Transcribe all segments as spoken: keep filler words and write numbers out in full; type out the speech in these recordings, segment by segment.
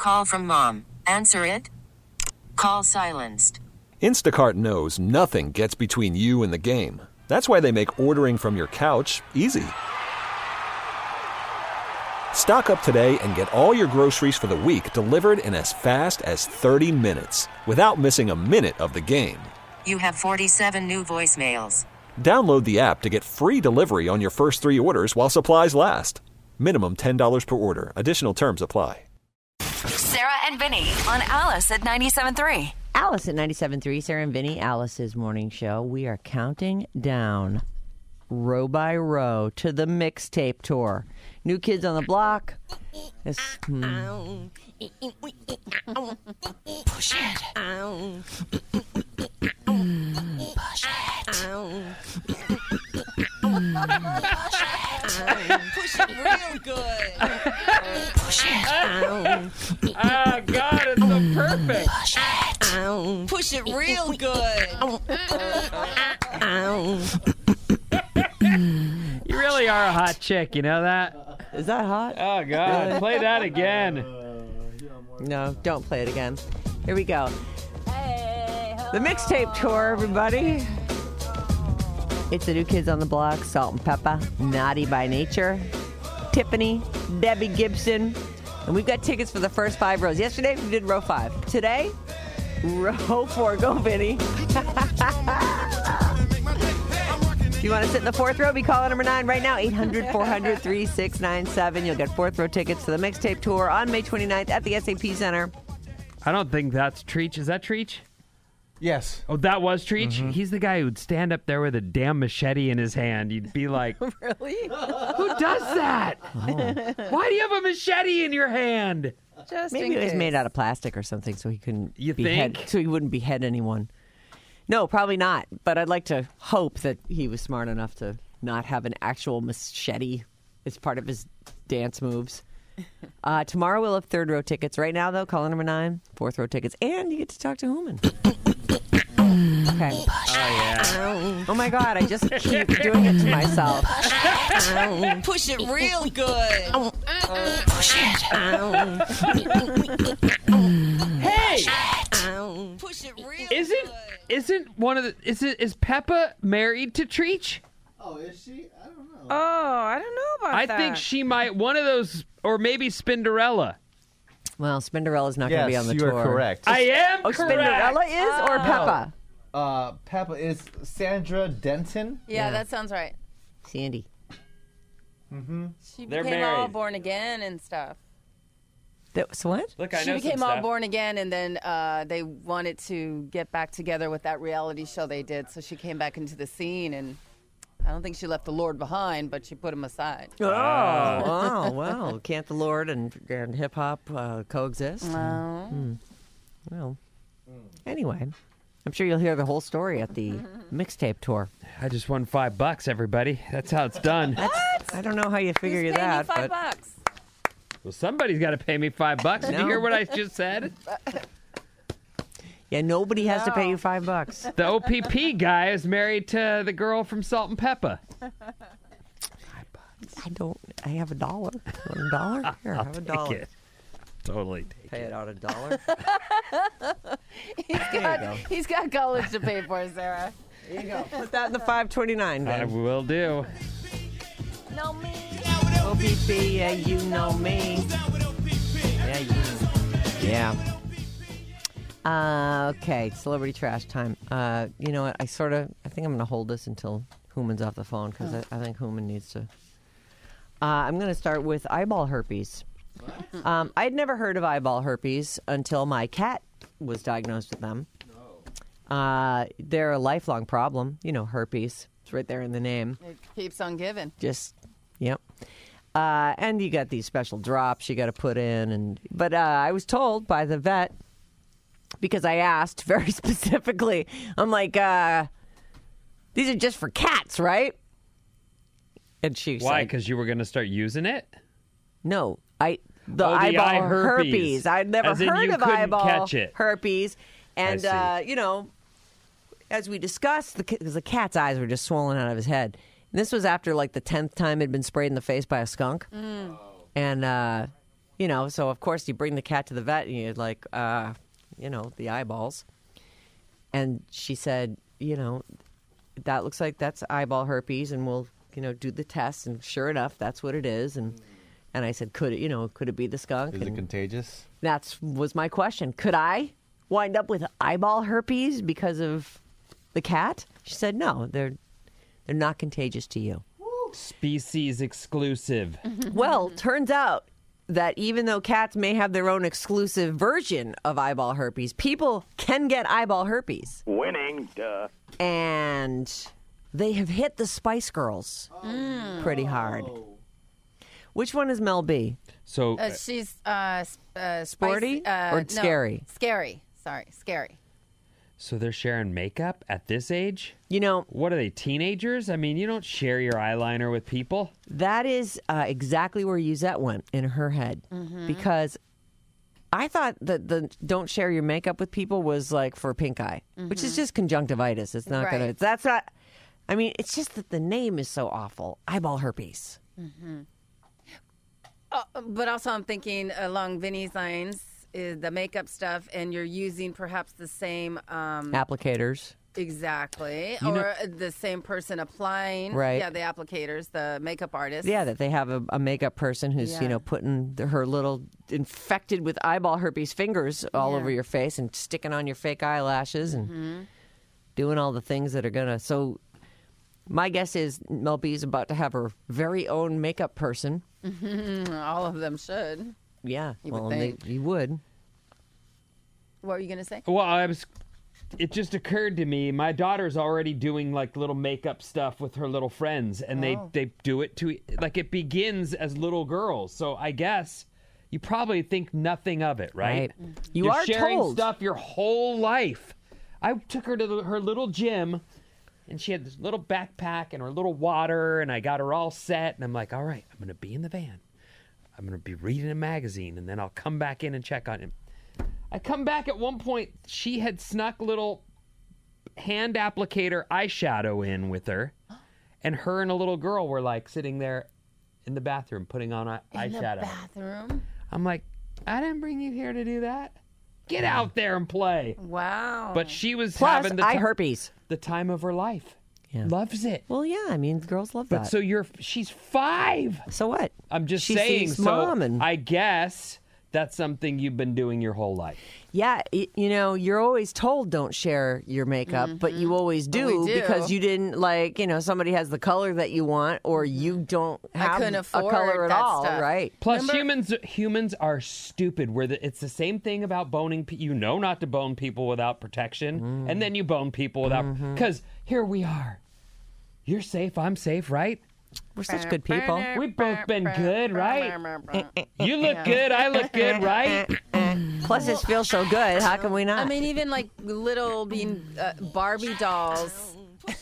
Call from mom. Answer it. Call silenced. Instacart knows nothing gets between you and the game. That's why they make ordering from your couch easy. Stock up today and get all your groceries for the week delivered in as fast as thirty minutes without missing a minute of the game. You have forty-seven new voicemails. Download the app to get free delivery on your first three orders while supplies last. Minimum ten dollars per order. Additional terms apply. Sarah and Vinny on Alice at ninety-seven point three. Alice at ninety-seven point three, Sarah and Vinny, Alice's morning show. We are counting down row by row to the mixtape tour. New Kids on the Block. This, hmm. Push it. Push it. Push it real good. Push it. Oh, God, it's so perfect. Push it. Push it real good. You really are a hot chick, you know that? Is that hot? Oh, God. Really? Play that again. No, don't play it again. Here we go. The mixtape tour, everybody. It's the New Kids on the Block, Salt and Pepper, Naughty by Nature, Tiffany, Debbie Gibson. And we've got tickets for the first five rows. Yesterday, we did row five. Today, row four. Go, Vinny. If you want to sit in the fourth row, be calling number nine right now, eight hundred, four hundred, thirty-six ninety-seven. You'll get fourth row tickets to the mixtape tour on May twenty-ninth at the S A P Center. I don't think that's Treach. Is that Treach? Yes. Oh, that was Treach? Mm-hmm. He's the guy who'd stand up there with a damn machete in his hand. You'd be like, Really? who does that? Oh. Why do you have a machete in your hand? Just Maybe in it was case. made out of plastic or something, so he couldn't You behead, think? so he wouldn't behead anyone. No, probably not. But I'd like to hope that he was smart enough to not have an actual machete as part of his dance moves. Uh, tomorrow we'll have third row tickets. Right now, though, caller number nine, fourth row tickets, and you get to talk to Hooman. Okay. Oh, yeah. Oh my God! I just keep doing it to myself. Push it real good. Push it. Hey! Push it real Isn't good. isn't one of the is it is Peppa married to Treach? Oh, is she? I don't know. Oh, I don't know about I that. think she might one of those, or maybe Spinderella. Well, Spinderella's not Yes, going to be on the you tour. are correct. I am Oh, correct. Spinderella is or Peppa? Uh, Peppa is Sandra Denton. Yeah, Yeah. that sounds right. Sandy. She They're became all married. born again and stuff. That was what? Look, I She know became some all stuff. born again, and then uh, they wanted to get back together with that reality show they did. So she came back into the scene, and I don't think she left the Lord behind, but she put him aside. Oh, wow, wow. Can't the Lord and, and hip hop uh, coexist? Well, Well, anyway, I'm sure you'll hear the whole story at the mixtape tour. I just won five bucks, everybody. That's how it's done. I don't know how you figure who's you paying that, me five but bucks? Well, somebody's got to pay me five bucks. Did you No. hear what I just said? yeah, nobody has to pay No. you five bucks. The O P P guy is married to the girl from Salt and Peppa. I don't. I have a dollar. Want a dollar? Here, have a dollar. Take it. Totally take Pay it. it out a dollar. He's got, he's got college to pay for, Sarah. There you go. Put that in the five twenty-nine, I then. will do. No, me. O P P, yeah, you know me. Yeah, you. Yeah. Uh, okay, celebrity trash time. Uh, you know what? I sort of. I think I'm going to hold this until Hooman's off the phone because I, I think Hooman needs to. Uh, I'm going to start with eyeball herpes. Um, I'd never heard of eyeball herpes until my cat was diagnosed with them. Uh, they're a lifelong problem. You know, herpes. It's right there in the name. It keeps on giving. Just, yep. Uh, and you got these special drops you got to put in. and But uh, I was told by the vet, because I asked very specifically, I'm like, uh, these are just for cats, right? And she Why? said, Because you were going to start using it? no, I the Oh, the eyeball eye herpes. herpes. I'd never As in heard you of couldn't eyeball catch it. herpes. And, see. uh, you know, as we discussed, the, the cat's eyes were just swollen out of his head. And this was after, like, the tenth time he'd been sprayed in the face by a skunk. And uh, you know, so of course you bring the cat to the vet and you're like, uh, you know, the eyeballs. And she said, you know, that looks like that's eyeball herpes, and we'll, you know, do the test. And sure enough, that's what it is. And and I said, could it, you know, could it be the skunk? Is and it contagious? That's was my question. Could I wind up with eyeball herpes because of the cat? She said, no, they're they're not contagious to you. Species exclusive. Well, turns out that even though cats may have their own exclusive version of eyeball herpes, people can get eyeball herpes. Winning, duh. And they have hit the Spice Girls pretty hard. Which one is Mel B? So Uh, she's uh, s- uh, Sporty spicy, uh, or no, scary? Scary. Sorry, scary. so they're sharing makeup at this age? You know, What are they, teenagers? I mean, you don't share your eyeliner with people. that is uh, exactly where Yuzette went in her head. Because I thought that the don't share your makeup with people was like for pink eye, which is just conjunctivitis. It's not going Right. to, that's not, I mean, it's just that the name is so awful. Eyeball herpes. Uh, but also, I'm thinking along Vinny's lines is the makeup stuff, and you're using perhaps the same um, Applicators. exactly, You know- or the same person applying. Right. Yeah, the applicators, the makeup artist. Yeah, that they have a, a makeup person who's, you Yeah. know, putting the, her little infected with eyeball herpes fingers all Yeah. over your face and sticking on your fake eyelashes and doing all the things that are going to. So my guess is Mel B's about to have her very own makeup person. All of them should. Yeah, You would well, think. They, you would. What were you gonna say? Well, I was. It just occurred to me. My daughter's already doing like little makeup stuff with her little friends, and they Oh. they do it to like it begins as little girls. So I guess you probably think nothing of it, right? Right. You You're are sharing told. stuff your whole life. I took her to the, her little gym, and she had this little backpack and her little water, and I got her all set, and I'm like, all right, I'm gonna be in the van. I'm going to be reading a magazine, and then I'll come back in and check on him. I come back at one point, she had snuck little hand applicator eyeshadow in with her, and her and a little girl were like sitting there in the bathroom putting on eye- In the eyeshadow. bathroom. I'm like, I didn't bring you here to do that. Get out there and play. Wow. But she was Plus, having the, eye ti- herpes. the time of her life. Yeah. Loves it. Well, yeah, I mean, girls love But that. so you're, she's five. So what? I'm just She saying. sees So mom and- I guess that's something you've been doing your whole life. Yeah, y- you know, you're always told don't share your makeup, but you always do, we do. because you didn't, like, you know, somebody has the color that you want, or you don't have couldn't a afford color at that all, stuff. right? Plus, humans humans are stupid. Where the, it's the same thing about boning. pe- You know not to bone people without protection, and then you bone people without. Because here we are. You're safe. I'm safe, right? We're such good people. We've both been good, right? You look good. I look good, right? Plus, it feels so good. How can we not? I mean, even like little being uh, Barbie dolls.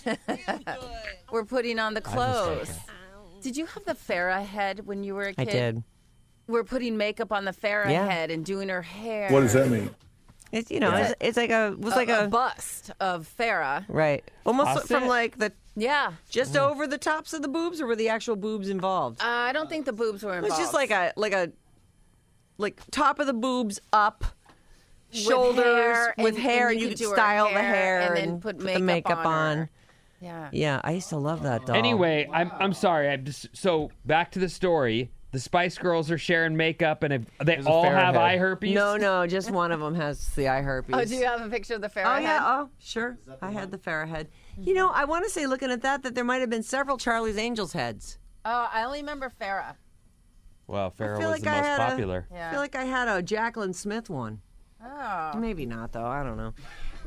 We're putting on the clothes. Did you have the Farrah head when you were a kid? I did. We're putting makeup on the Farrah Yeah. head and doing her hair. What does that mean? It's you know, Yeah. it's, it's like a it was A, like a a, bust of Farrah. right, almost That's from it. like the Yeah. just over the tops of the boobs, or were the actual boobs involved? Uh, I don't think the boobs were It involved. was just like a like a like top of the boobs up, With shoulders hair, with and- hair, and and you you could could do her style the hair hair and then put the makeup makeup on on. her. Yeah. Yeah, I used to love that doll. Anyway, I'm I'm sorry. I'm just so back to the story. The Spice Girls are sharing makeup, and if they There's a all Farrah have head. eye herpes. no, no, just one of them has the eye herpes. Oh, do you have a picture of the Farrah Oh head? yeah, oh sure. I had the Farrah head. You know, I want to say, looking at that, that there might have been several Charlie's Angels heads. Oh, I only remember Farrah. Well, Farrah feel was like the I most had a- popular. Yeah. I feel like I had a Jacqueline Smith one. Oh. Maybe not though. I don't know.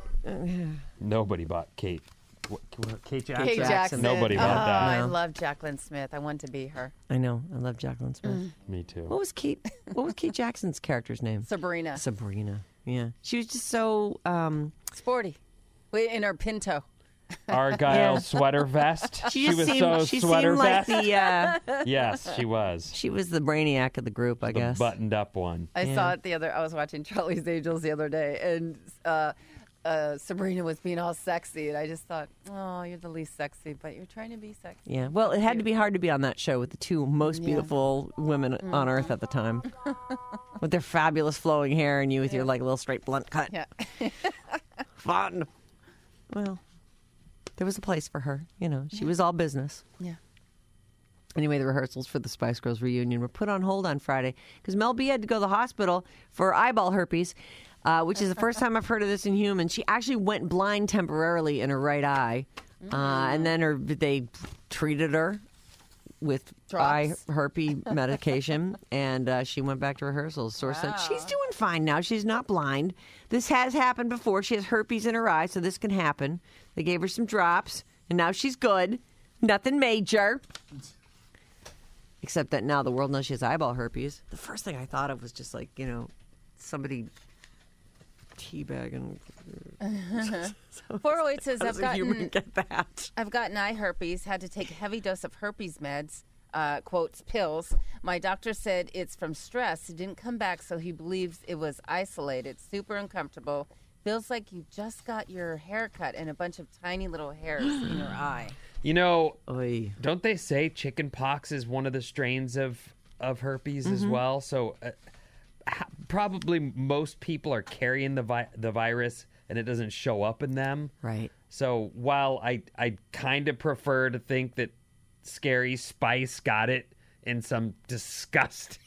Nobody bought Kate. What, what, Kate Jackson. Kate Jackson. Nobody oh, bought that. I No. love Jacqueline Smith. I want to be her. I know. I love Jacqueline Smith. Me too. What was Kate? What was Kate Jackson's character's name? Sabrina. Sabrina. Yeah, she was just so. Um, Sporty. Wait, in her Pinto. Argyle Yeah. sweater vest. she just was seemed. so she sweater seemed like vest. the. Uh, Yes, she was. she was the brainiac of the group, I The guess. buttoned up one. I Yeah. saw it the other. I was watching Charlie's Angels the other day, and uh, uh, Sabrina was being all sexy, and I just thought, oh, you're the least sexy, but you're trying to be sexy. Yeah. Well, it had to be hard to be on that show with the two most Yeah. beautiful women Mm-hmm. on earth at the time, with their fabulous flowing hair and you with your like little straight blunt cut. Yeah. Fun. Well, there was a place for her. You know, she was all business. Yeah. Anyway, the rehearsals for the Spice Girls reunion were put on hold on Friday because Mel B had to go to the hospital for eyeball herpes, uh, which is the first time I've heard of this in humans. She actually went blind temporarily in her right eye, uh, and then her they treated her with eye Drops. herpes medication, and uh, she went back to rehearsals. Source said she's doing fine now. She's not blind. This has happened before. She has herpes in her eye, so this can happen. They gave her some drops, and now she's good. Nothing major. Except that now the world knows she has eyeball herpes. The first thing I thought of was just like, you know, somebody teabagging. four oh eight says, How I've does a human gotten, get that? I've gotten eye herpes, had to take a heavy dose of herpes meds, uh, quotes, pills. My doctor said it's from stress. He didn't come back, so he believes it was isolated. Super uncomfortable. Feels like you just got your hair cut and a bunch of tiny little hairs in your eye. You know, Oy. don't they say chicken pox is one of the strains of, of herpes as well? So uh, ha- probably most people are carrying the vi- the virus and it doesn't show up in them. Right. So while I I kind of prefer to think that Scary Spice got it in some disgusting,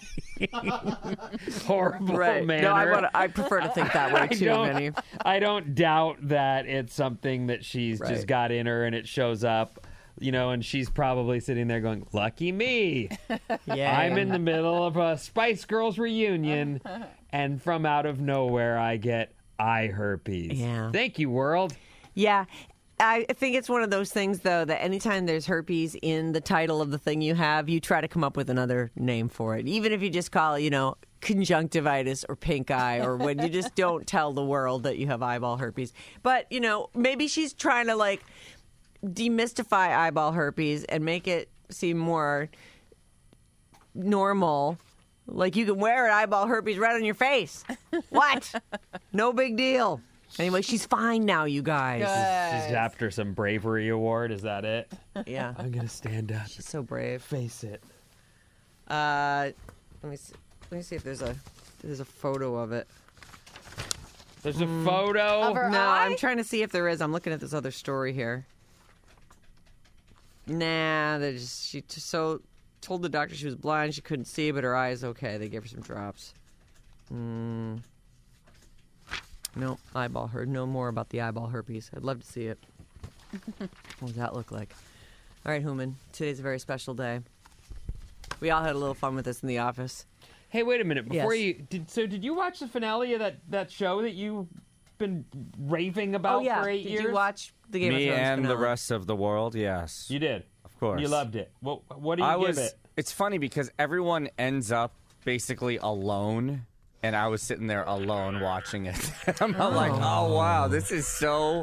horrible Right. manner. No, I, wanna, I prefer to think that way I too, don't, Vinny. I don't doubt that it's something that she's Right. just got in her and it shows up, you know, and she's probably sitting there going, lucky me. Yeah. I'm in the middle of a Spice Girls reunion, and from out of nowhere, I get eye herpes. Yeah. Thank you, world. Yeah. I think it's one of those things, though, that anytime there's herpes in the title of the thing you have, you try to come up with another name for it. Even if you just call it, you know, conjunctivitis or pink eye, or when you just don't tell the world that you have eyeball herpes. But, you know, maybe she's trying to, like, demystify eyeball herpes and make it seem more normal. Like, you can wear an eyeball herpes right on your face. What? No big deal. Anyway, she's fine now, you guys. She's after some bravery award. Is that it? Yeah. I'm going to stand up. She's so brave. Face it. Uh, let me see. Let me see if there's a there's a photo of it. There's a photo. Of her No, eye? I'm trying to see if there is. I'm looking at this other story here. Nah, they just she t- so told the doctor she was blind. She couldn't see, but her eye is okay. They gave her some drops. Mm. No, eyeball her. No more about the eyeball herpes. I'd love to see it. What does that look like? All right, Human. Today's a very special day. We all had a little fun with this in the office. Hey, wait a minute. Before Yes. you did, so did you watch the finale of that, that show that you've been raving about oh yeah, for eight did years? you watch the Game Me of Thrones and the finale? rest of the world, yes. You did. Of course. You loved it. What What do you I give was. it? It's funny because everyone ends up basically alone, and I was sitting there alone watching it. I'm not like, oh wow, this is so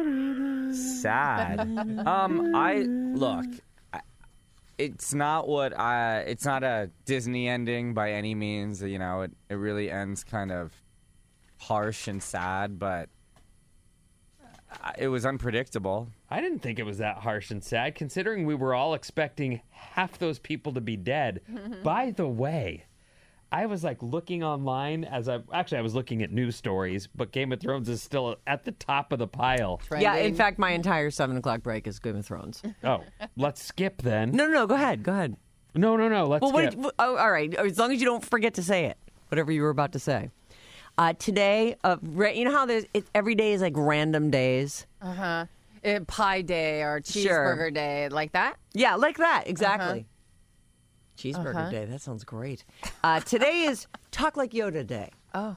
sad. um, I look. I, it's not what I. It's not a Disney ending by any means. You know, it it really ends kind of harsh and sad, but uh, it was unpredictable. I didn't think it was that harsh and sad, considering we were all expecting half those people to be dead. By the way, I was like looking online as I actually I was looking at news stories, but Game of Thrones is still at the top of the pile. Yeah, in Trending. fact, my entire seven o'clock break is Game of Thrones. Oh, let's skip then. No, no, no. Go ahead. Go ahead. No, no, no. Let's Well, skip. wait. Oh, all right. As long as you don't forget to say it, whatever you were about to say. Uh, today, uh, ra- you know how there's it, every day is like random days. Uh, pie day or Sure. cheeseburger day, like that? Yeah, like that exactly. Cheeseburger Uh-huh. day. That sounds great. Uh, today is Talk Like Yoda Day. Oh.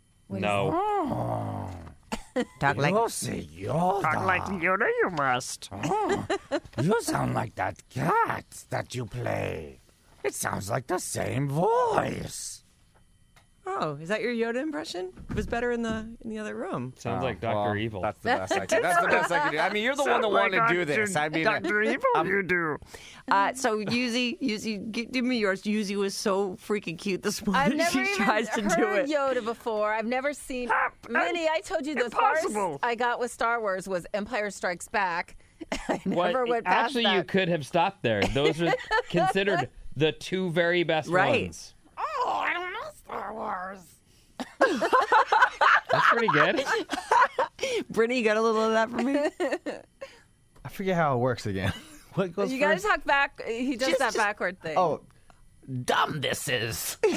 no. Talk like Talk like Yoda, you must. You sound like that cat that you play. It sounds like the same voice. Oh, is that your Yoda impression? It was better in the in the other room. Sounds Oh, like Doctor well, Evil. That's the best I can. That's the best I can do. I mean, you're the one that wanted to do this. I mean, Doctor Evil, you do. Uh, so Yuzi, Yuzi, gi- give me yours. Yuzi was so freaking cute this morning. I've never she even tries to heard do it. Yoda before. I've never seen Minnie, I told you the Impossible. farthest I got with Star Wars was Empire Strikes Back. I What- never went past Actually, that. you could have stopped there. Those are considered the two very best Right. ones. Oh, I don't know Star Wars. That's pretty good. Brittany, you got a little of that for me? I forget how it works again. What goes You gotta first? talk back. He does Just- that just- backward thing. Oh, dumb this is. There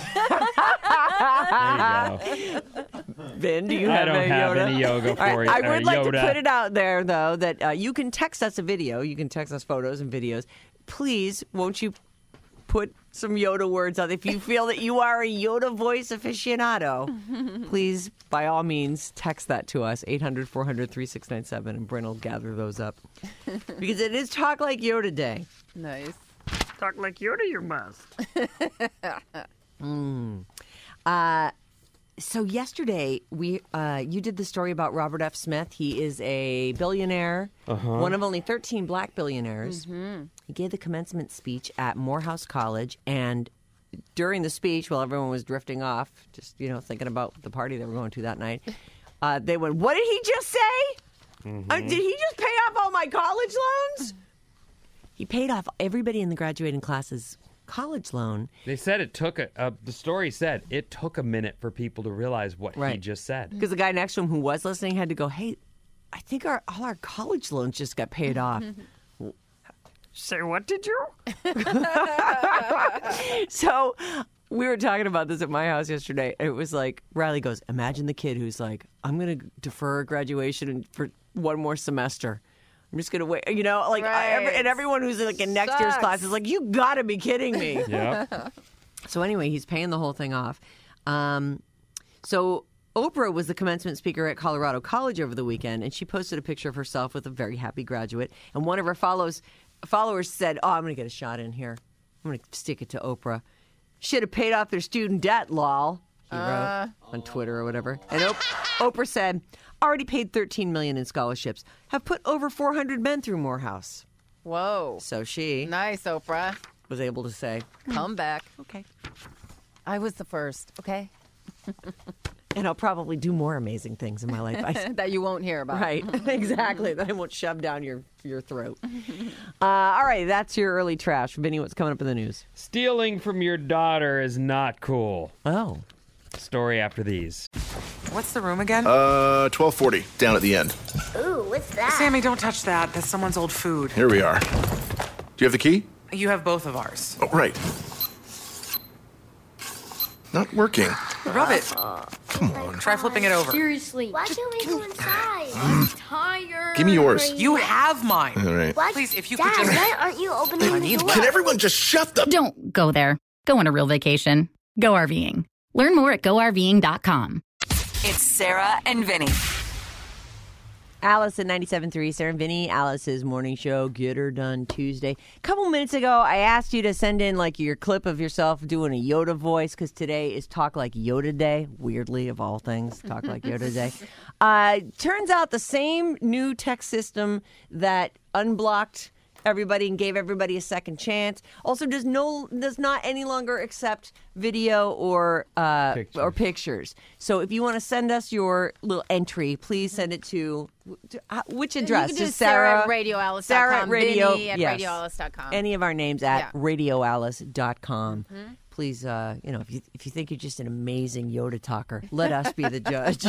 you go. Ben, do you I have don't a have Yoda? any yoga All right, for you. I or would like Yoda. to put it out there, though, that uh, you can text us a video. You can text us photos and videos. Please, won't you put some Yoda words out? If you feel that you are a Yoda voice aficionado, please, by all means, text that to us, eight hundred, four hundred, three six nine seven, and Bryn will gather those up. Because it is Talk Like Yoda Day. Nice. Talk like Yoda, you must. Uh, so yesterday we uh, you did the story about Robert F. Smith. He is a billionaire, one of only thirteen black billionaires. He gave the commencement speech at Morehouse College, and during the speech, while everyone was drifting off, just you know thinking about the party they were going to that night, uh, they went, "What did he just say? Uh, did he just pay off all my college loans?" He paid off everybody in the graduating class's college loan. They said it took a. Uh, the story said it took a minute for people to realize what he Right. just said. Because the guy next to him who was listening had to go, "Hey, I think our all our college loans just got paid off." Say what did you? So we were talking about this at my house yesterday. It was like Riley goes, "Imagine the kid who's like, I'm going to defer graduation and- for one more semester. I'm just going to wait." You know, like I- every, Right. and everyone who's like in next year's Sucks. class is like, "You got to be kidding me." Yeah. So anyway, he's paying the whole thing off. Um, so Oprah was the commencement speaker at Colorado College over the weekend, and she posted a picture of herself with a very happy graduate. And one of her follows followers said, "Oh, I'm going to get a shot in here. I'm going to stick it to Oprah. Should have paid off their student debt, lol." He wrote on Twitter or whatever. And Op- Oprah said, "Already paid thirteen million dollars in scholarships. Have put over four hundred men through Morehouse." Whoa. So she Nice, Oprah. was able to say, Come back. "Okay." I was the first, okay? And I'll probably do more amazing things in my life. I, That you won't hear about. right, exactly. That I won't shove down your, your throat. Uh, all right, that's your early trash. Vinny, what's coming up in the news? Stealing from your daughter is not cool. Oh. Story after these. What's the room again? Uh, twelve forty, down at the end. Ooh, what's that? Sammy, don't touch that. That's someone's old food. Here we are. Do you have the key? You have both of ours. Oh, right. Not working. Rub it. Come on. Try flipping it over. Seriously. Why can't we go inside? I'm tired. Give me yours. You have mine. All right. What? Please, if you Dad, could just... why aren't you opening the door? Can everyone just shut the... Don't go there. Go on a real vacation. Go RVing. Learn more at go R V ing dot com. It's Sarah and Vinny. Alice at ninety-seven point three, Sarah and Vinny, Alice's morning show, Get Her Done Tuesday. A couple minutes ago, I asked you to send in like your clip of yourself doing a Yoda voice because today is Talk Like Yoda Day. Weirdly, of all things, Talk Like Yoda Day. Uh, turns out the same new text system that unblocked everybody and gave everybody a second chance also does no does not any longer accept video or uh, Pictures. or pictures. So if you want to send us your little entry, please send it to, to uh, which address? You can do Just Sarah Sarah at radio alice dot Sarah com, at radio Vinny at yes. radio alice dot com. Any of our names at Yeah. radio alice dot com. Please, uh, you know, if you if you think you're just an amazing Yoda talker, let us be the judge.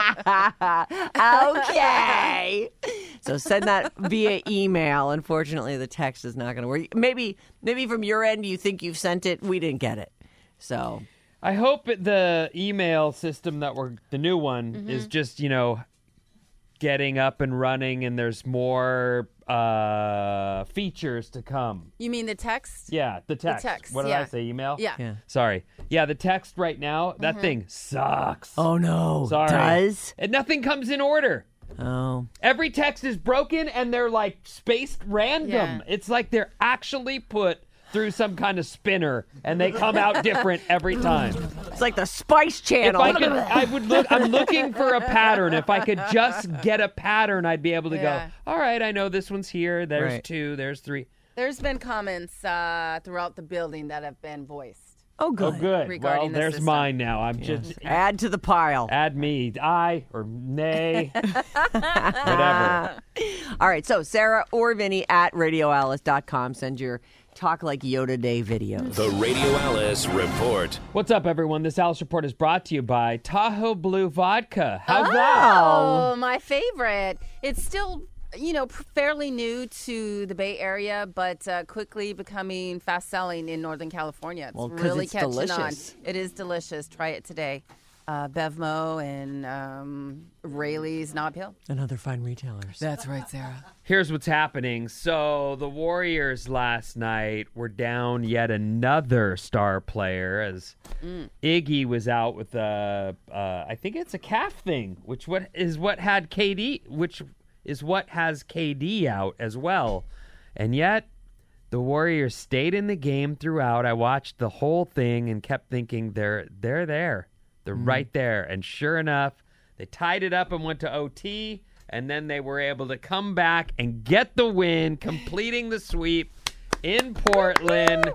Okay. So send that via email. Unfortunately, the text is not going to work. Maybe, maybe from your end, you think you've sent it. We didn't get it. So I hope it- the email system that we're the new one is just you know getting up and running, and there's more uh, features to come. You mean the text? Yeah, the text. text, What did yeah. I say? Email? Yeah. yeah. Sorry. Yeah, the text right now. That thing sucks. Oh no. Sorry. Does? And nothing comes in order. Oh. Every text is broken and they're like spaced random. Yeah. It's like they're actually put through some kind of spinner and they come out different every time. It's like the Spice If Channel. I could, I would look. I'm looking for a pattern. If I could just get a pattern, I'd be able to Yeah. go. All right, I know this one's here. There's Right. two. There's three. There's been comments uh, throughout the building that have been voiced. Oh, good. Oh, good. Regarding well, the there's system. mine now. I'm Yes. just Add to the pile. add me, aye or nay, whatever. All right, so Sarah or Vinny at radio alice dot com. Send your Talk Like Yoda Day videos. The Radio Alice Report. What's up, everyone? This Alice Report is brought to you by Tahoe Blue Vodka. How's oh, that? Oh, my favorite. It's still, you know, p- fairly new to the Bay Area, but uh, quickly becoming fast selling in Northern California. It's Well, 'cause really it's catching delicious. on. It is delicious. Try it today. Uh, Bevmo and um, Rayleigh's Nob Hill. And other fine retailers. That's right, Sarah. Here's what's happening. So the Warriors last night were down yet another star player as Mm. Iggy was out with a, uh, I think it's a calf thing, which what is what had K D, which is what has K D out as well, and yet the Warriors stayed in the game throughout. I watched the whole thing and kept thinking they're they're there, they're right there, and sure enough, they tied it up and went to O T. And then they were able to come back and get the win, completing the sweep in Portland.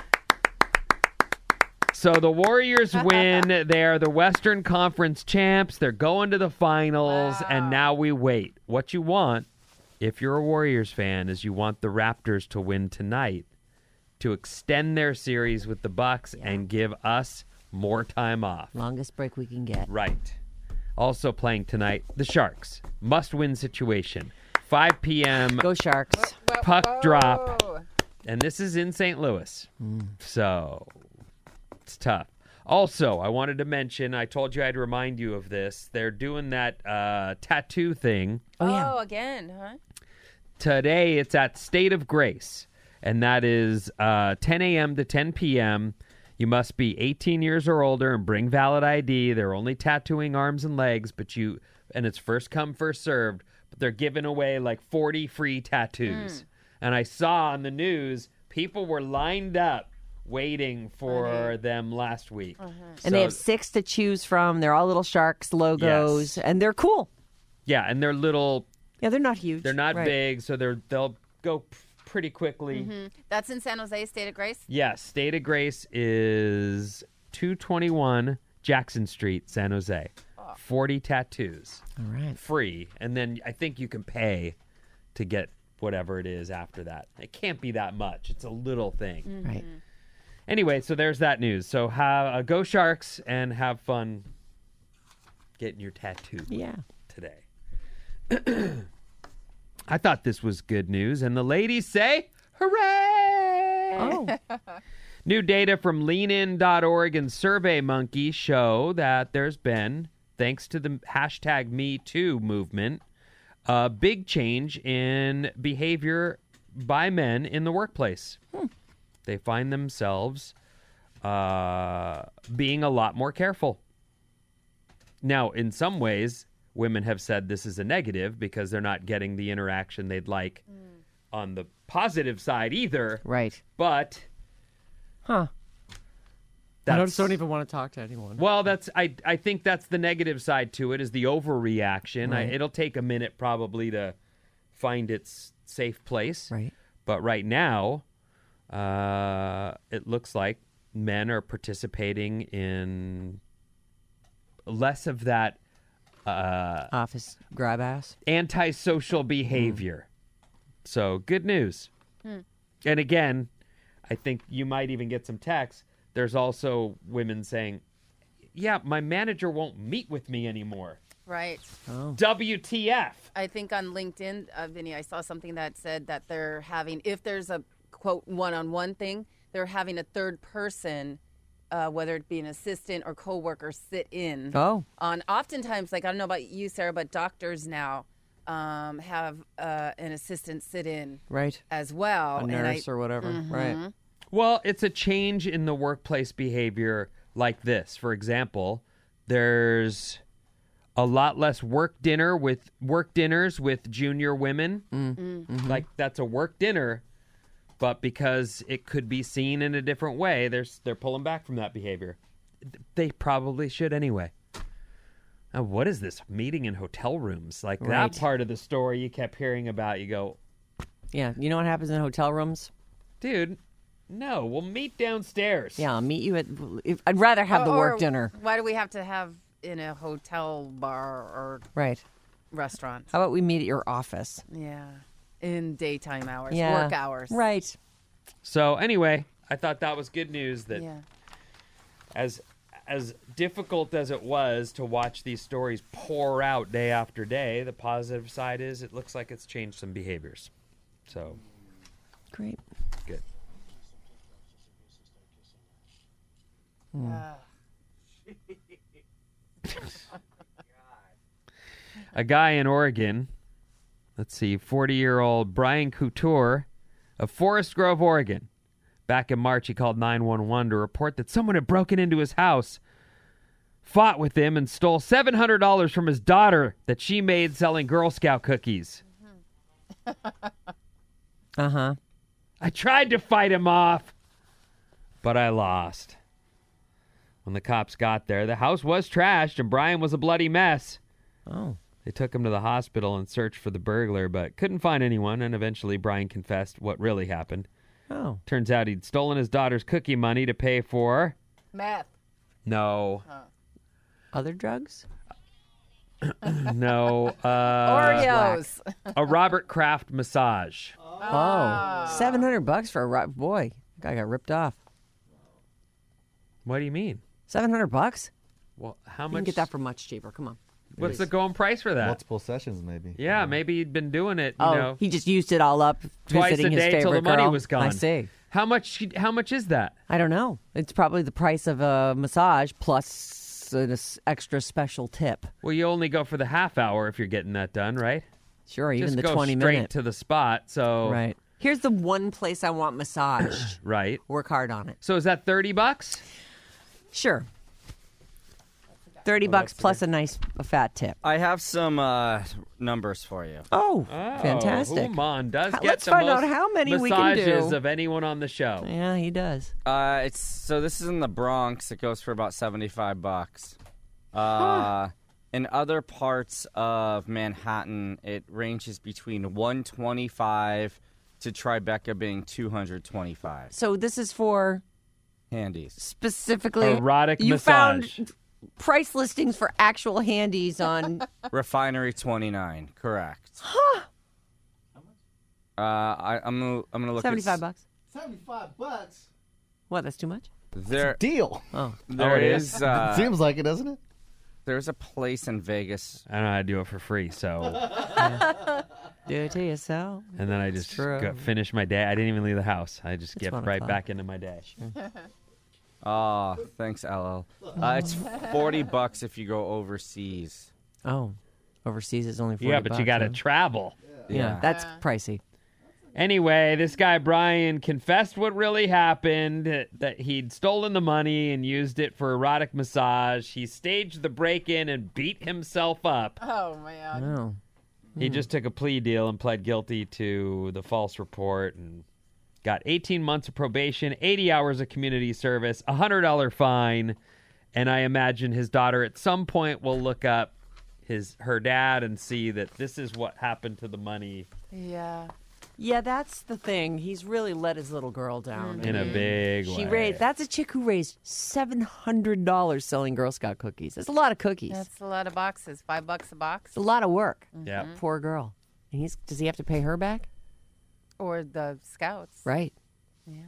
So the Warriors win. They are the Western Conference champs. They're going to the finals, wow. And now we wait. What you want, if you're a Warriors fan, is you want the Raptors to win tonight to extend their series with the Bucks yeah. and give us more time off. Longest break we can get. Right. Also playing tonight, the Sharks. Must-win situation. five p.m. Go Sharks. Puck drop. And this is in Saint Louis. Mm. So, it's tough. Also, I wanted to mention, I told you I'd remind you of this. They're doing that uh, tattoo thing. Oh, yeah. again, huh? Today, it's at State of Grace. And that is uh, ten a.m. to ten p.m., You must be eighteen years or older and bring valid I D. They're only tattooing arms and legs, but you and it's first come, first served. But they're giving away like forty free tattoos. Mm. And I saw on the news people were lined up waiting for mm-hmm. them last week. Uh-huh. So, and they have six to choose from. They're all little Sharks logos, yes. and they're cool. Yeah, and they're little. Yeah, they're not huge. They're not right. big, so they're they'll go pretty quickly. Mm-hmm. That's in San Jose, State of Grace? Yes, State of Grace is two twenty-one Jackson Street, San Jose. Oh. forty tattoos. All right. Free. And then I think you can pay to get whatever it is after that. It can't be that much. It's a little thing. Mm-hmm. Right. Anyway, so there's that news. So have, uh, go Sharks and have fun getting your tattoo yeah. today. I thought this was good news, and the ladies say, hooray! Oh. New data from lean in dot org and SurveyMonkey show that there's been, thanks to the hashtag Me Too movement, a big change in behavior by men in the workplace. Hmm. They find themselves uh, being a lot more careful. Now, in some ways, women have said this is a negative because they're not getting the interaction they'd like mm. on the positive side either. Right. But, huh? I don't, don't even want to talk to anyone. Well, that's I. I think that's the negative side to it is the overreaction. Right. I, it'll take a minute probably to find its safe place. Right. But right now, uh, it looks like men are participating in less of that. Uh, Office grab ass. Antisocial behavior. Mm. So good news. Mm. And again, I think you might even get some texts. There's also women saying, yeah, my manager won't meet with me anymore. Right. Oh. W T F. I think on LinkedIn, uh, Vinny, I saw something that said that they're having, if there's a, quote, one-on-one thing, they're having a third person Uh, whether it be an assistant or coworker, sit in. Oh. On oftentimes, like I don't know about you, Sarah, but doctors now um, have uh, an assistant sit in. Right. As well. A nurse I, or whatever. Mm-hmm. Right. Well, it's a change in the workplace behavior like this. For example, there's a lot less work dinner with work dinners with junior women. Mm. Mm-hmm. Like that's a work dinner. But because it could be seen in a different way, they're, they're pulling back from that behavior. They probably should anyway. Now, what is this meeting in hotel rooms? Like right. that part of the story you kept hearing about, you go... Yeah, you know what happens in hotel rooms? Dude, No, we'll meet downstairs. Yeah, I'll meet you at. If, I'd rather have the Or work dinner. Why do we have to have in a hotel bar or Right. restaurant? How about we meet at your office? Yeah, in daytime hours, Yeah. work hours. Right. So anyway, I thought that was good news that Yeah. as as difficult as it was to watch these stories pour out day after day, the positive side is it looks like it's changed some behaviors. So Great. good. Ah. A guy in Oregon, let's see, forty-year-old Brian Couture of Forest Grove, Oregon. Back in March, he called nine one one to report that someone had broken into his house, fought with him, and stole seven hundred dollars from his daughter that she made selling Girl Scout cookies. Uh-huh. I tried to fight him off, but I lost. When the cops got there, the house was trashed and Brian was a bloody mess. Oh. They took him to the hospital and searched for the burglar, but couldn't find anyone, and eventually Brian confessed what really happened. Oh. Turns out he'd stolen his daughter's cookie money to pay for... Meth. No. Other drugs? No. Uh, Oreos. A Robert Kraft massage. Oh. seven hundred bucks for a ro- boy. That guy got ripped off. What do you mean? seven hundred bucks? Well, how You much? can get that for much cheaper. Come on. What's the going price for that? Multiple sessions, maybe. Yeah, maybe he'd been doing it, you Oh, know, he just used it all up twice a visiting his day till the favorite money girl. was gone. I see. How much? How much is that? I don't know. It's probably the price of a massage plus an s- extra special tip. Well, you only go for the half hour if you're getting that done, right? Sure, even Just the go twenty straight minute. to the spot. So Right. Here's the one place I want massaged. right. Work hard on it. So is that thirty bucks? Sure. thirty bucks plus a nice a fat tip. I have some uh, numbers for you. Oh, Oh, fantastic. Human does How- get let's the find most out how many we can massages do. of anyone on the show. Yeah, he does. Uh, it's so this is in the Bronx. It goes for about seventy-five bucks. Uh, in other parts of Manhattan, it ranges between one twenty-five to Tribeca being two hundred twenty-five. So this is for Handies. specifically Erotic you massage. found price listings for actual handies on Refinery twenty-nine, correct. Huh. Uh, I, I'm gonna I'm gonna look seventy-five at bucks. seventy-five bucks. What? That's too much. there. Deal. Oh, There Oh, it is. is? Uh, Seems like it, doesn't it? there's a place in Vegas. I don't know how to do it for free, so do it to yourself. and then I just true. go, finish my day. I didn't even leave the house. I just It's get one right o'clock. back into my day. Oh, thanks, L L. Uh, it's forty bucks if you go overseas. Oh, overseas is only forty Yeah, but you bucks, got to huh? travel. Yeah, Yeah. that's pricey. Anyway, this guy Brian confessed what really happened, that he'd stolen the money and used it for erotic massage. He staged the break-in and beat himself up. Oh, man. Oh, He just took a plea deal and pled guilty to the false report and got eighteen months of probation, eighty hours of community service, a one hundred dollars fine, and I imagine his daughter at some point will look up his her dad and see that this is what happened to the money Yeah. yeah. That's the thing. He's really let his little girl down. in a big She way. raised. That's a chick who raised seven hundred dollars selling Girl Scout cookies. That's a lot of cookies. That's a lot of boxes. Five bucks a box. It's a lot of work. Yeah. Poor girl. And he's does he have to pay her back? Or the scouts. Right. Yeah.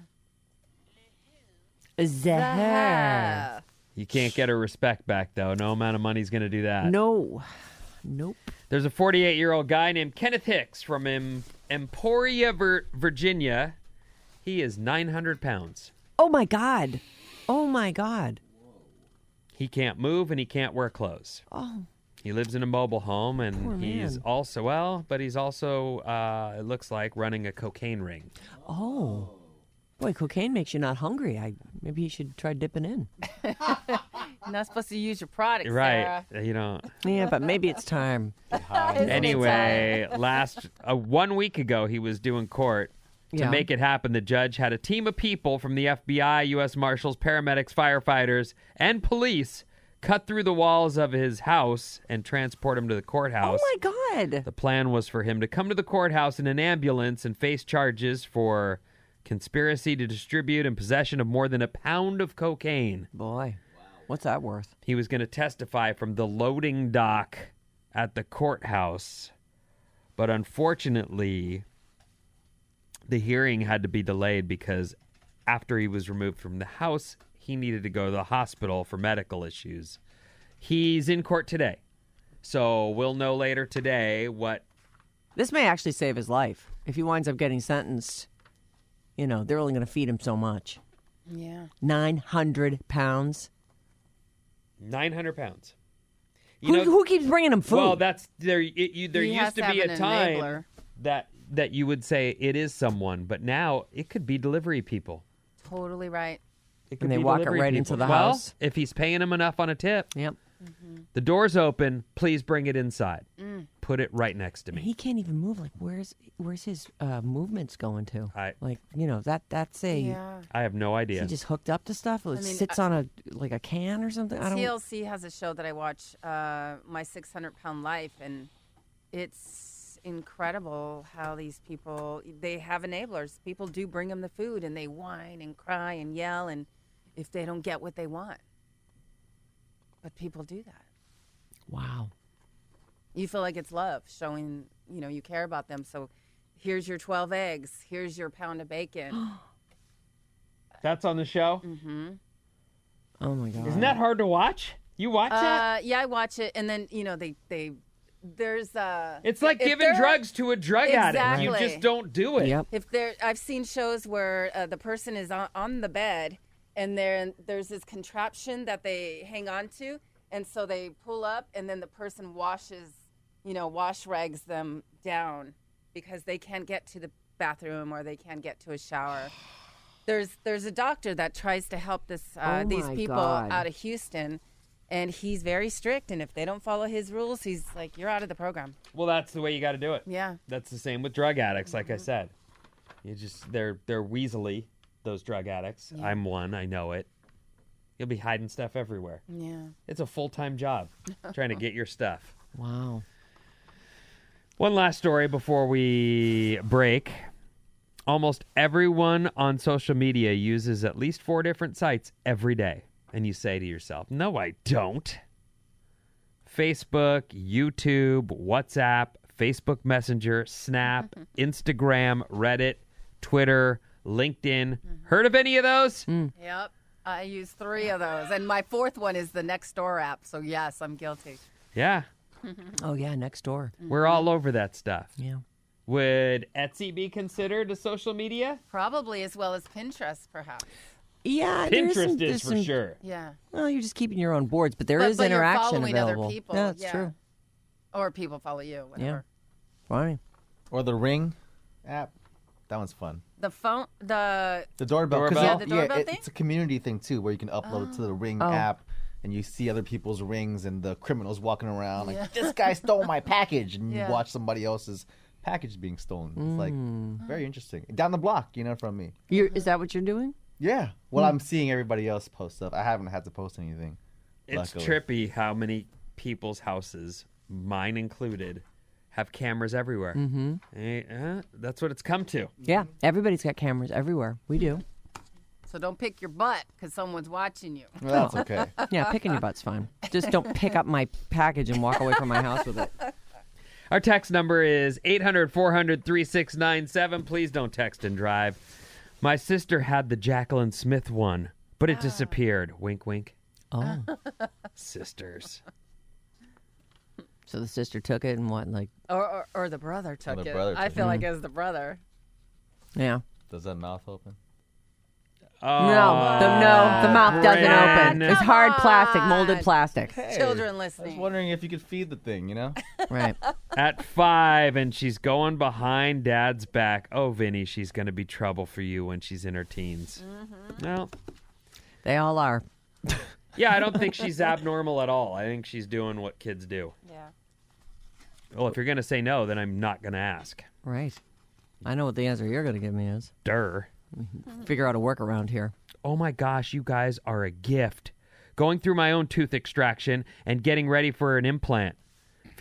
Zah. You can't get her respect back, though. No amount of money's going to do that. No. Nope. There's a forty-eight-year-old guy named Kenneth Hicks from em- Emporia, Vir- Virginia. He is nine hundred pounds. Oh my God. Oh my God. He can't move and he can't wear clothes. Oh. He lives in a mobile home, and Poor he's man. also, well, but he's also, uh, it looks like, running a cocaine ring. Oh. Boy, cocaine makes you not hungry. I maybe you should try dipping in. You're not supposed to use your products, Right. Sarah. You know. Yeah, but maybe it's time. Anyway, last uh, one week ago, he was due in court. To Yeah. make it happen, the judge had a team of people from the F B I, U S Marshals, paramedics, firefighters, and police cut through the walls of his house and transport him to the courthouse. Oh my God. The plan was for him to come to the courthouse in an ambulance and face charges for conspiracy to distribute and possession of more than a pound of cocaine. Boy, what's that worth? He was going to testify from the loading dock at the courthouse, but unfortunately, the hearing had to be delayed because after he was removed from the house, he needed to go to the hospital for medical issues. He's in court today, so we'll know later today what... This may actually save his life. If he winds up getting sentenced, you know, they're only going to feed him so much. Yeah. nine hundred pounds. nine hundred pounds. You Who, know, who keeps bringing him food? Well, that's there. It, you, there He has used to to be have a an time enabler. that that you would say it is someone, but now it could be delivery people. Totally right. It could And they be walk it delivery right people. into the well, house. if he's paying him enough on a tip, Yep. the door's open. Please bring it inside. Mm. Put it right next to me. He can't even move. Like, where's where's his uh, movements going to? I Like, you know, that that's a. Yeah. I have no Is idea. he just hooked up to stuff? It I mean, sits I- on a like a can or something. I don't. T L C has a show that I watch, uh, My six hundred pound Life, and it's incredible how these people, they have enablers. People do bring them the food, and they whine and cry and yell, and if they don't get what they want. But people do that. Wow. You feel like it's love, showing, you know, you care about them. So here's your twelve eggs. Here's your pound of bacon. That's on the show. Mm-hmm. Oh my god. Isn't that hard to watch? You watch that? Uh, yeah, I watch it, and then you know they they there's uh. It's like if giving they're- drugs to a drug addict. You Exactly. just don't do it. Yep. If there, I've seen shows where uh, the person is on, on the bed, and there there's this contraption that they hang on to, and so they pull up, and then the person washes, you know, wash rags them down because they can't get to the bathroom or they can't get to a shower. There's there's a doctor that tries to help this uh, Oh these my people God. out of Houston, and he's very strict. And if they don't follow his rules, he's like, "You're out of the program." Well, that's the way you got to do it. Yeah. That's the same with drug addicts. Like I said, you just they're they're weaselly. Those drug addicts. Yeah. I'm one. I know it. You'll be hiding stuff everywhere. Yeah. It's a full time job trying to get your stuff. Wow. One last story before we break. Almost everyone on social media uses at least four different sites every day. And you say to yourself, no, I don't. Facebook, YouTube, WhatsApp, Facebook Messenger, Snap, Instagram, Reddit, Twitter, LinkedIn. Heard of any of those? Yep. I use three of those, and my fourth one is the Nextdoor app. So yes, I'm guilty. Yeah. Oh yeah, next door. We're all over that stuff. Yeah. Would Etsy be considered a social media? Probably as well as Pinterest, perhaps. Yeah. there's Pinterest some- is there's for some- sure. Yeah. Well, you're just keeping your own boards, but there but, is but you're interaction following available. other people. Yeah, that's yeah. true. Or people follow you. Whatever. Yeah. Fine. Or the Ring app. That one's fun. The phone, the The doorbell. 'cause Doorbell? you- Yeah, the doorbell it- thing? It's a community thing too, where you can upload it to the Ring Oh. app, and you see other people's rings and the criminals walking around like, Yeah. this guy stole my package, and Yeah. you watch somebody else's package being stolen. It's like Mm. very interesting. Down the block, you know, from me. You're, is that what you're doing? Yeah. Well, I'm seeing everybody else post stuff. I haven't had to post anything. It's luckily. trippy how many people's houses, mine included, have cameras everywhere. Mm-hmm. Eh, uh, that's what it's come to. Yeah. Everybody's got cameras everywhere. We do. so don't pick your butt because someone's watching you. Well, that's okay. Yeah, picking your butt's fine. Just don't pick up my package and walk away from my house with it. Our text number is eight hundred, four hundred, thirty-six ninety-seven. Please don't text and drive. My sister had the Jacqueline Smith one, but it disappeared. Wink, wink. Oh. Sisters. So the sister took it and what, like, Or, or, or the brother took the it. brother I took feel it. like it was the brother. yeah. Does that mouth open? Oh, No, the, no, the mouth doesn't open. Bren. It's hard plastic, on. molded plastic. Children I was listening. wondering if you could feed the thing, you know? Right. At five, and she's going behind Dad's back. Oh, Vinny, she's going to be trouble for you when she's in her teens. Mm-hmm. Well, They all are. yeah, I don't think she's abnormal at all. I think she's doing what kids do. Yeah. Well, if you're going to say no, then I'm not going to ask. Right. I know what the answer you're going to give me is. Durr. Figure out a workaround here. Oh my gosh, you guys are a gift. Going through my own tooth extraction and getting ready for an implant.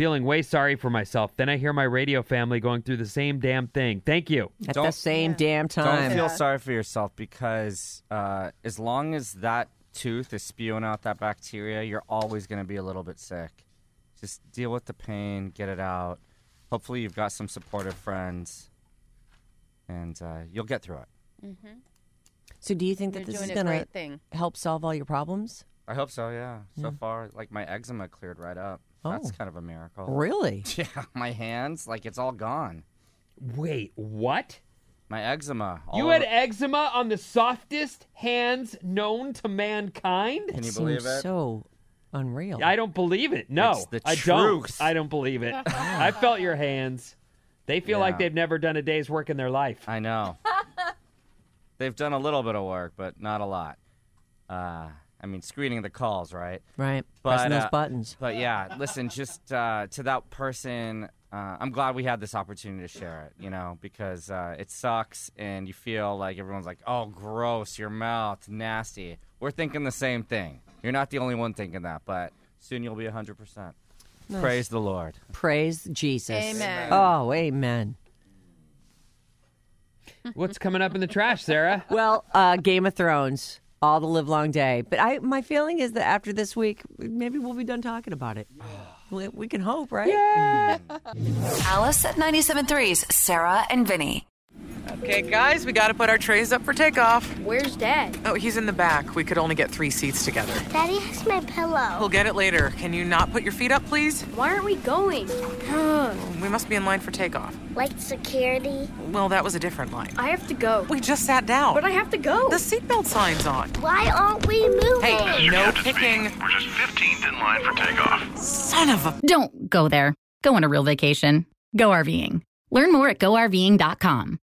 feeling way sorry for myself. Then I hear my radio family going through the same damn thing. Thank you. At Don't- the same damn time. Don't feel Yeah. sorry for yourself because uh, as long as that tooth is spewing out that bacteria, you're always going to be a little bit sick. Just deal with the pain, get it out. Hopefully you've got some supportive friends, and uh, you'll get through it. Mm-hmm. So do you think that You're this doing is a going to great thing. help solve all your problems? I hope so, yeah. So Yeah. far, like my eczema cleared right up. That's Oh. kind of a miracle. Really? Yeah, my hands, like it's all gone. Wait, what? My eczema. all You had over- eczema on the softest hands known to mankind? Can you Seems believe it? so unreal. I don't believe it. No, It's the I truth. don't. I don't believe it. I felt your hands. They feel like Yeah. they've never done a day's work in their life. I know. They've done a little bit of work, but not a lot. Uh, I mean, screening the calls, right? Right. But, Pressing those uh, buttons. But yeah, listen, just uh, to that person, uh, I'm glad we had this opportunity to share it, you know, because uh, it sucks and you feel like everyone's like, oh, gross, your mouth, nasty. We're thinking the same thing. You're not the only one thinking that, but soon you'll be one hundred percent. Nice. Praise the Lord. Praise Jesus. Amen. Oh, amen. What's coming up in the trash, Sarah? Well, uh, Game of Thrones, all the live long day. But I, my feeling is that after this week, maybe we'll be done talking about it. We, we can hope, right? Yeah. Alice at ninety-seven point three's Sarah and Vinny. Okay, guys, we got to put our trays up for takeoff. Where's Dad? Oh, he's in the back. We could only get three seats together. Daddy has my pillow. We'll get it later. Can you not put your feet up, please? Why aren't we going? We must be in line for takeoff. Like security? Well, that was a different line. I have to go. We just sat down. But I have to go. The seatbelt sign's on. Why aren't we moving? Hey, no kicking. We're just fifteenth in line for takeoff. Son of a... Don't go there. Go on a real vacation. Go RVing. Learn more at go R V ing dot com.